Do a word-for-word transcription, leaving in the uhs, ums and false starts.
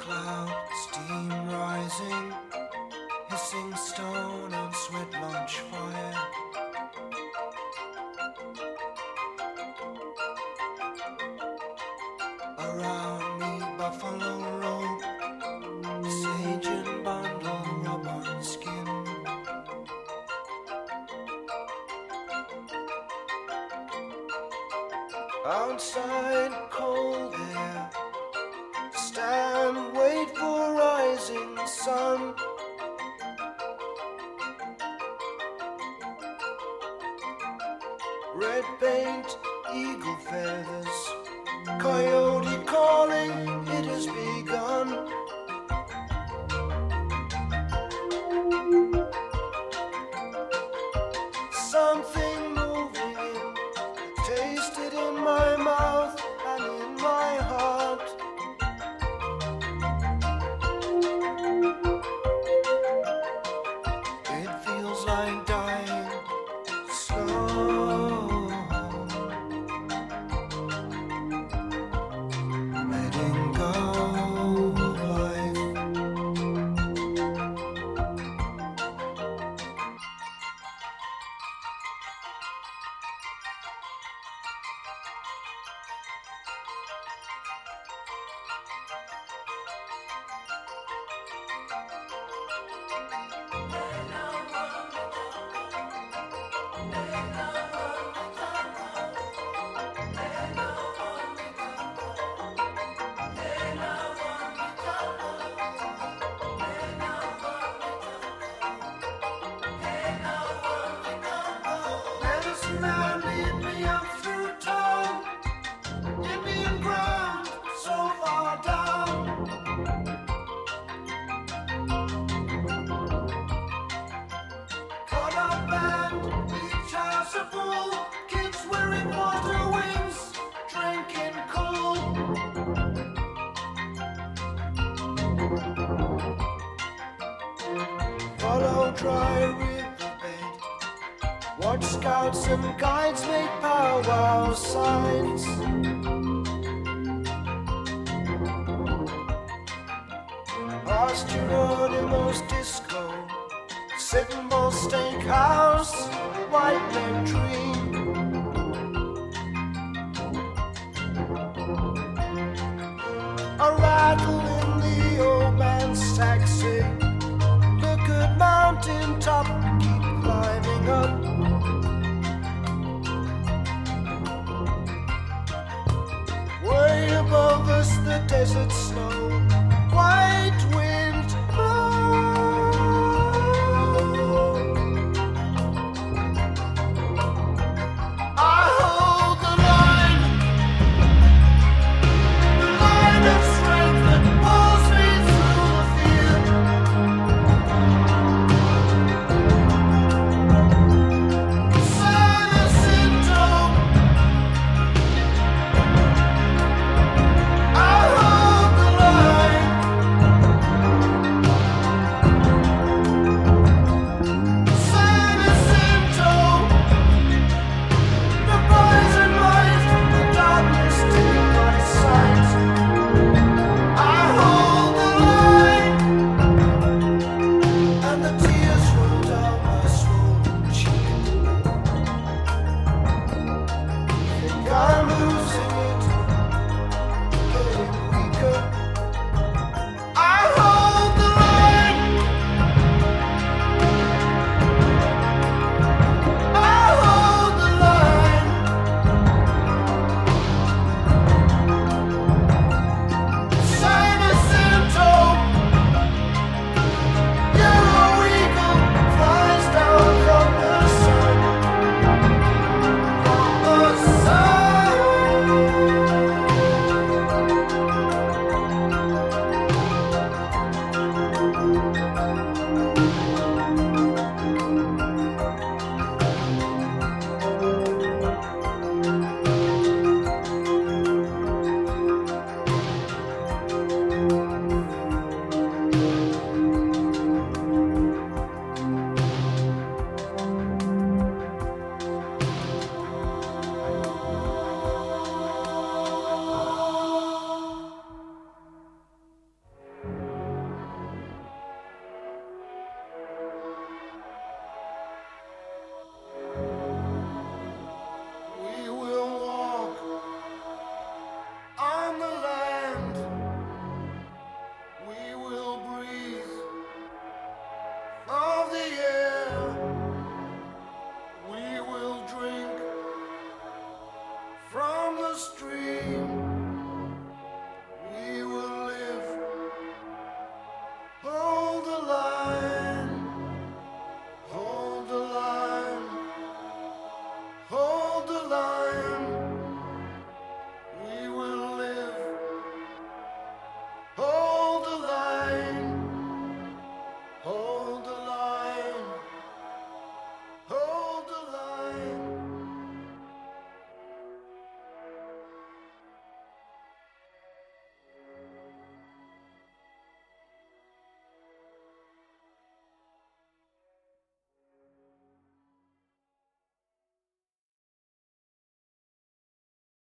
cloud, steam rising, hissing stone on sweat launch fire. Around me buffalo robe, sage and bundle rub on skin. Outside cold air, stand, wait for rising sun. Red paint, eagle feathers, coyote calling, it has begun. Something moving in, taste it in my mouth and in my heart. It feels like dying slow, letting go of life. Medicine man, lead me up through town, Indian ground, so far down. Caught up band, each house a pool, kids wearing water wings, drinking cool. Follow dry riverbed, watch scouts and guides make powwow signs. Past Geronimo's disco, Sitting Bull Steakhouse, White Leg Tree. A rattle in the old man's taxi. Look at mountain top, keep climbing up. Way above us the desert snow, white wind blow. I hold the line, the line of strength that pulls me through the field. San Jacinto, I hold the line. stream. We will live. Hold the line. Hold the line. Hold the line.